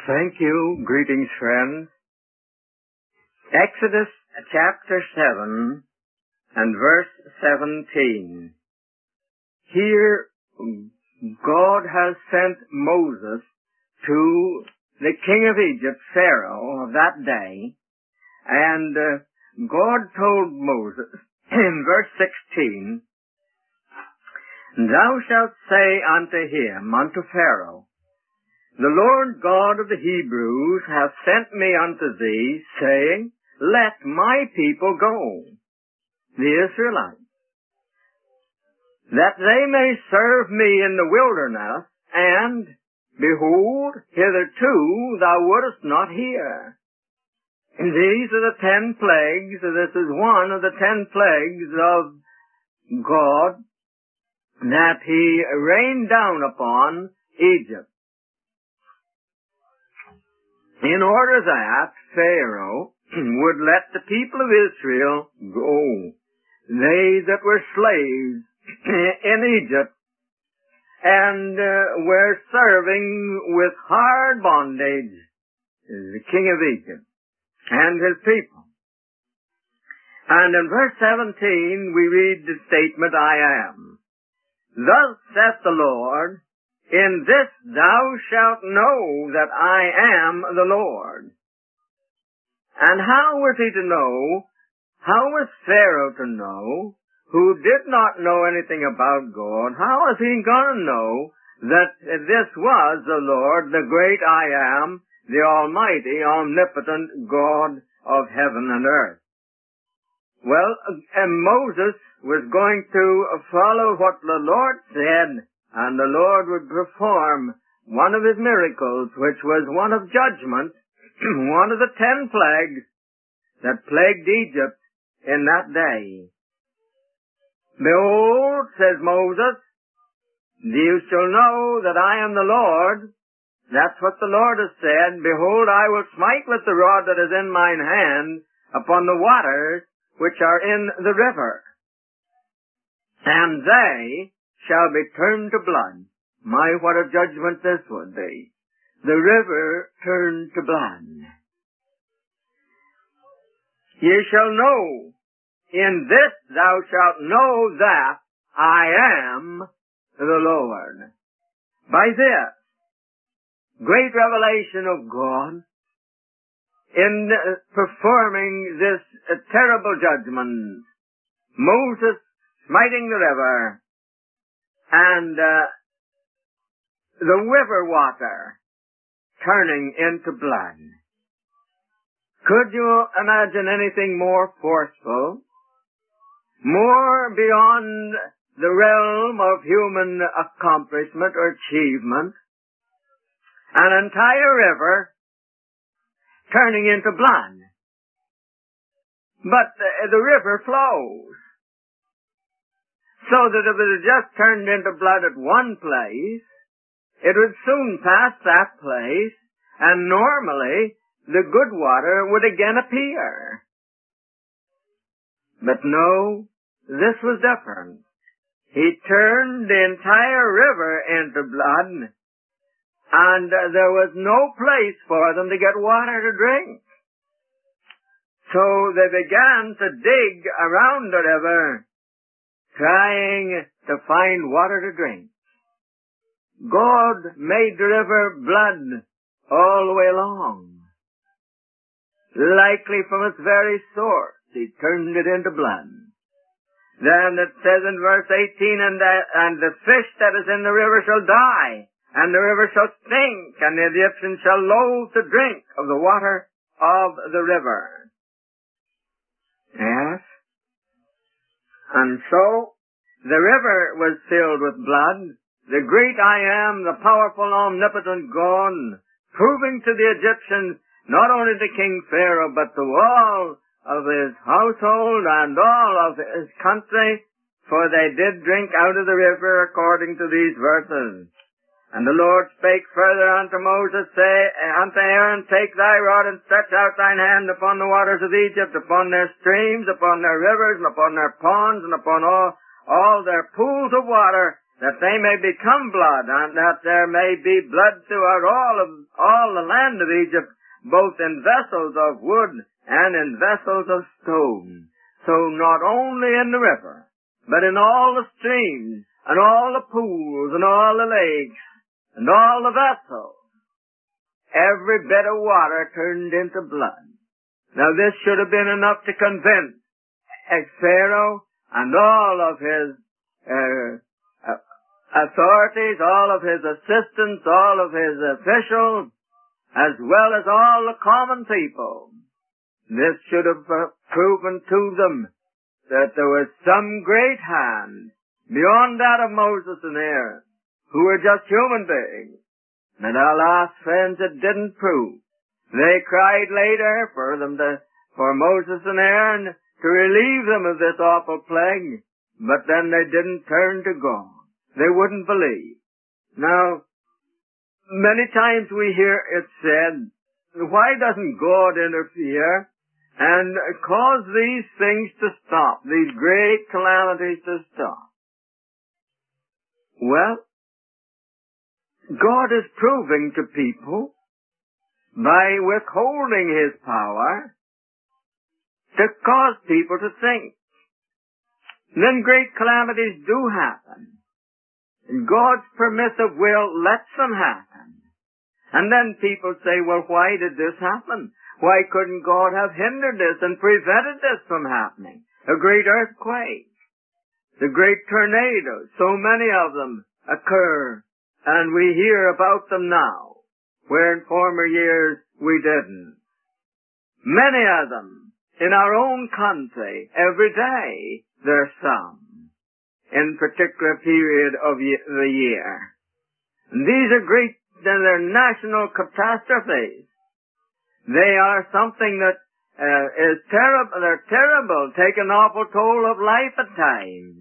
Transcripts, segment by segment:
Thank you. Greetings, friends. Exodus chapter 7 and verse 17. Here, God has sent Moses to the king of Egypt, Pharaoh, of that day, and God told Moses in verse 16, "Thou shalt say unto him, unto Pharaoh, The Lord God of the Hebrews hath sent me unto thee, saying, Let my people go, the Israelites, that they may serve me in the wilderness, and, behold, hitherto thou wouldest not hear." And these are the 10 plagues. This is one of the 10 plagues of God that he rained down upon Egypt, in order that Pharaoh would let the people of Israel go, they that were slaves in Egypt and were serving with hard bondage the king of Egypt and his people. And in verse 17 we read the statement, "I am. Thus saith the Lord, In this thou shalt know that I am the Lord." And how was he to know? How was Pharaoh to know, who did not know anything about God? How was he going to know that this was the Lord, the great I am, the almighty, omnipotent God of heaven and earth? Well, Moses was going to follow what the Lord said, and the Lord would perform one of his miracles, which was one of judgment, one of the 10 plagues that plagued Egypt in that day. "Behold," says Moses, "you shall know that I am the Lord." That's what the Lord has said. "Behold, I will smite with the rod that is in mine hand upon the waters which are in the river, and they shall be turned to blood." My, what a judgment this would be. The river turned to blood. "Ye shall know, in this thou shalt know that I am the Lord." By this great revelation of God, in performing this terrible judgment, Moses smiting the river, and the river water turning into blood. Could you imagine anything more forceful, more beyond the realm of human accomplishment or achievement? An entire river turning into blood. But the river flows, so that if it had just turned into blood at one place, it would soon pass that place, and normally the good water would again appear. But no, this was different. He turned the entire river into blood, and there was no place for them to get water to drink. So they began to dig around the river, trying to find water to drink. God made the river blood all the way along. Likely from its very source, he turned it into blood. Then it says in verse 18, and the fish that is in the river shall die, and the river shall stink, and the Egyptians shall loathe to drink of the water of the river. Yes. And so the river was filled with blood. The great I am, the powerful, omnipotent God, proving to the Egyptians, not only to King Pharaoh, but to all of his household and all of his country, for they did drink out of the river according to these verses. "And the Lord spake further unto Moses, say unto Aaron, Take thy rod and stretch out thine hand upon the waters of Egypt, upon their streams, upon their rivers, and upon their ponds, and upon all their pools of water, that they may become blood, and that there may be blood throughout all the land of Egypt, both in vessels of wood and in vessels of stone. So not only in the river, but in all the streams, and all the pools, and all the lakes, and all the vessels, every bit of water turned into blood. Now this should have been enough to convince Pharaoh and all of his authorities, all of his assistants, all of his officials, as well as all the common people. This should have proven to them that there was some great hand beyond that of Moses and Aaron, who were just human beings. But alas, friends, it didn't prove. They cried later for Moses and Aaron to relieve them of this awful plague, but then they didn't turn to God. They wouldn't believe. Now, many times we hear it said, why doesn't God interfere and cause these things to stop, these great calamities to stop? Well, God is proving to people by withholding His power to cause people to think. And then great calamities do happen. And God's permissive will lets them happen. And then people say, well, why did this happen? Why couldn't God have hindered this and prevented this from happening? A great earthquake, the great tornadoes, so many of them occur, and we hear about them now, where in former years we didn't. Many of them in our own country, every day there's some, in particular period of the year. And these are great, they're national catastrophes. They are something that is terrible. They're terrible, take an awful toll of life at times.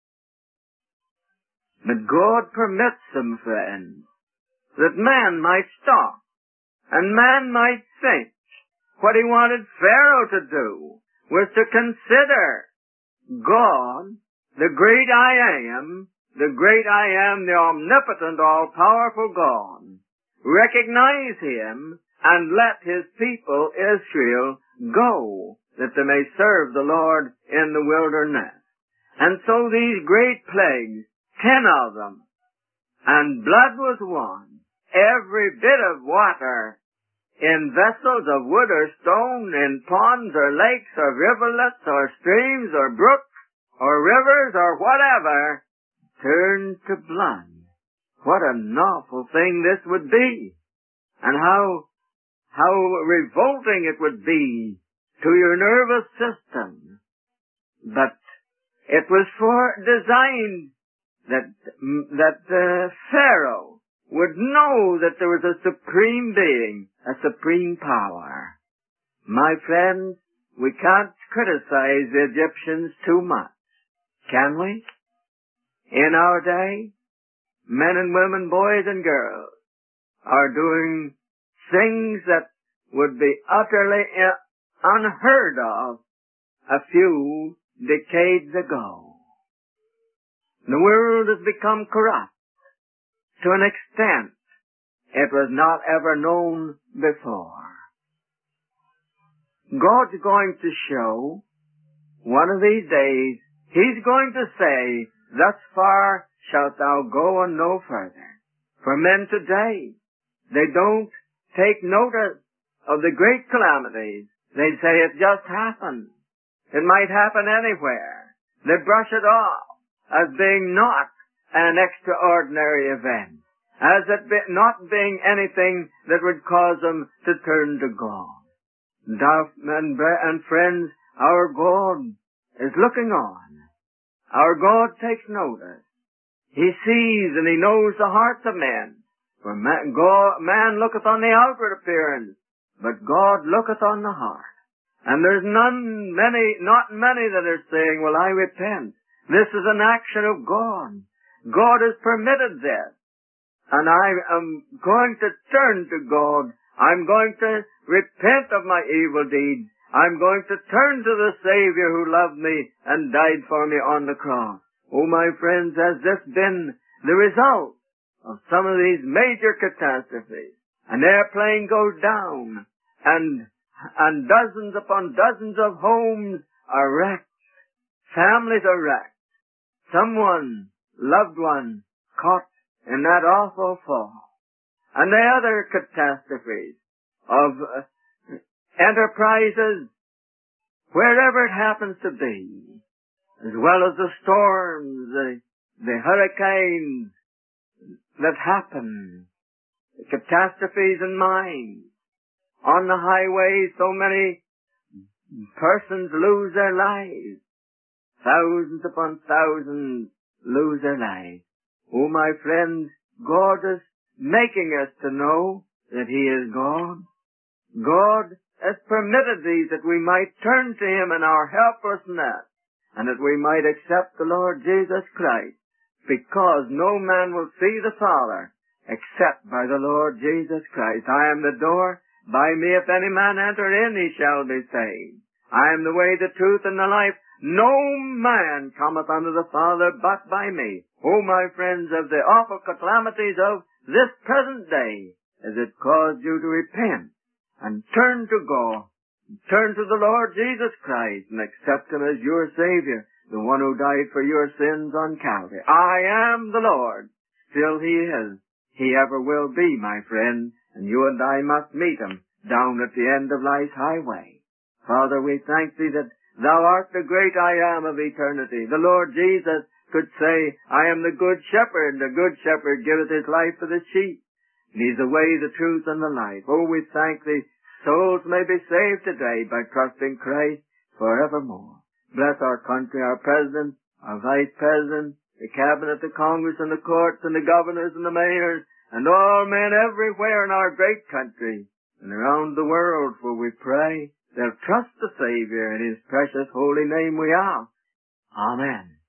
But God permits them, friends, that man might stop, and man might think. What he wanted Pharaoh to do was to consider God, the great I am, the omnipotent, all-powerful God. Recognize Him and let His people, Israel, go, that they may serve the Lord in the wilderness. And so these great plagues, 10 of them, and blood was one. Every bit of water in vessels of wood or stone, in ponds or lakes or rivulets or streams or brooks or rivers or whatever, turned to blood. What an awful thing this would be. And how revolting it would be to your nervous system. But it was designed that Pharaoh would know that there was a supreme being, a supreme power. My friends, we can't criticize the Egyptians too much, can we? In our day, men and women, boys and girls, are doing things that would be utterly unheard of a few decades ago. The world has become corrupt to an extent it was not ever known before. God's going to show, one of these days, He's going to say, thus far shalt thou go and no further. For men today, they don't take notice of the great calamities. They say it just happened. It might happen anywhere. They brush it off as being not an extraordinary event, as it not being anything that would cause them to turn to God. And friends, our God is looking on. Our God takes notice. He sees and He knows the hearts of men. For man looketh on the outward appearance, but God looketh on the heart. And there's not many that are saying, well, I repent. This is an action of God. God has permitted this. And I am going to turn to God. I'm going to repent of my evil deeds. I'm going to turn to the Savior who loved me and died for me on the cross. Oh, my friends, has this been the result of some of these major catastrophes? An airplane goes down, and dozens upon dozens of homes are wrecked. Families are wrecked. Someone, loved one, caught in that awful fall. And the other catastrophes of enterprises, wherever it happens to be, as well as the storms, the hurricanes that happen, the catastrophes in mines. On the highways, so many persons lose their lives. Thousands upon thousands lose their lives. Oh, my friends, God is making us to know that He is God. God has permitted these that we might turn to Him in our helplessness, and that we might accept the Lord Jesus Christ, because no man will see the Father except by the Lord Jesus Christ. I am the door. By me if any man enter in, he shall be saved. I am the way, the truth, and the life. No man cometh unto the Father but by me. Oh, my friends, of the awful calamities of this present day, has it caused you to repent and turn to God, turn to the Lord Jesus Christ, and accept Him as your Savior, the one who died for your sins on Calvary. I am the Lord. Still He is. He ever will be, my friend, and you and I must meet Him down at the end of life's highway. Father, we thank Thee that Thou art the great I am of eternity. The Lord Jesus could say, I am the good shepherd. The good shepherd giveth his life for the sheep. And He's the way, the truth, and the life. Oh, we thank Thee. Souls may be saved today by trusting Christ forevermore. Bless our country, our president, our vice president, the cabinet, the Congress, and the courts, and the governors, and the mayors, and all men everywhere in our great country and around the world, for we pray they'll trust the Savior in His precious holy name we ask. Amen.